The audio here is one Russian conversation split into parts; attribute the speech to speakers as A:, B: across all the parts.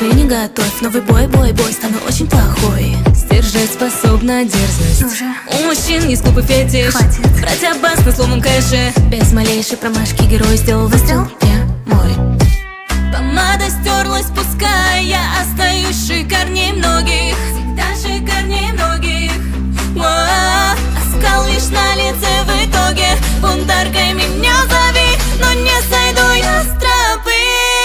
A: свою не готовь. Новый бой, стану очень плохой. Сдержать способна дерзость. У мужчин есть глупый фетиш. Хватит брать аббас на словном кэше. Без малейшей промашки герой сделал выстрел прямой. Помада стерлась, пускай я остаюсь шикарней многих. Всегда шикарней многих. Оскал лишь на лице в итоге. Бунтаркой меня зови, но не сойду я с тропы.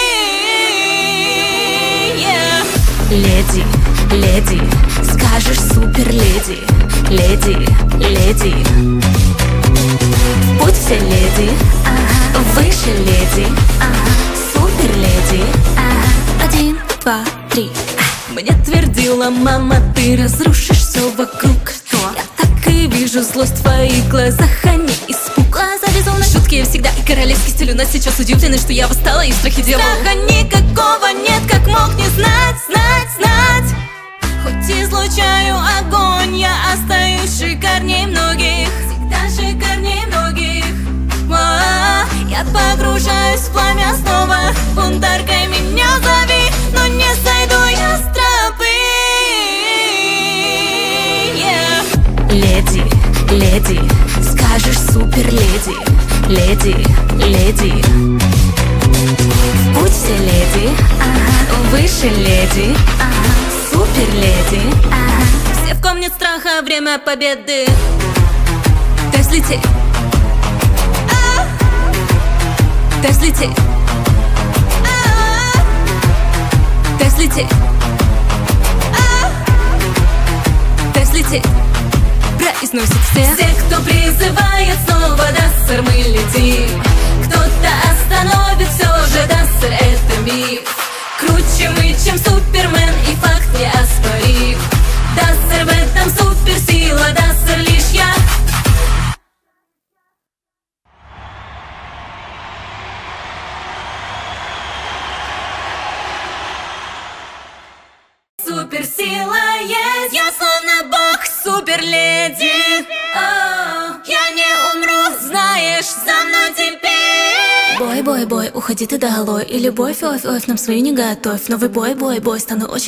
A: Леди, леди, скажешь супер леди. Леди, леди, будь все леди, выше леди, супер леди. 1, 2, 3. Мне твердила мама, ты разрушишь все вокруг. Что? Я так и вижу злость в твоих глазах, а не испуг. Глаза безумно жуткие всегда, и королевский стиль у нас сейчас удивлены, что я восстала и страхи делала. Страха никакого нет, как мог не знать, знать, знать. Хоть излучаю огонь, я остаюсь шикарней многих. Всегда шикарней многих. Я погружаюсь в пламя снова. Бунтаркой меня зови, но не сойду я с тропы. Леди, леди, скажешь супер леди. Леди, леди, будь все леди, выше леди, супер леди. Все, в ком нет страха, время победы. Тест лети, тест лети, тест лети, тест лети. Произносит все, кто призывает снова, да, сэр, мы летим. Кто-то остановит все же, да, сэр, это миф. Круче мы, чем Супермен, и факт неоспорим. Да, сэр, в этом суперсила, да, сэр, лишь я. Суперсила есть, я словно бог, суперледи. Я не умру, знаешь, за мной теперь. Бой, уходи ты долой. И любовь, нам свою не готовь. Новый бой, стану очень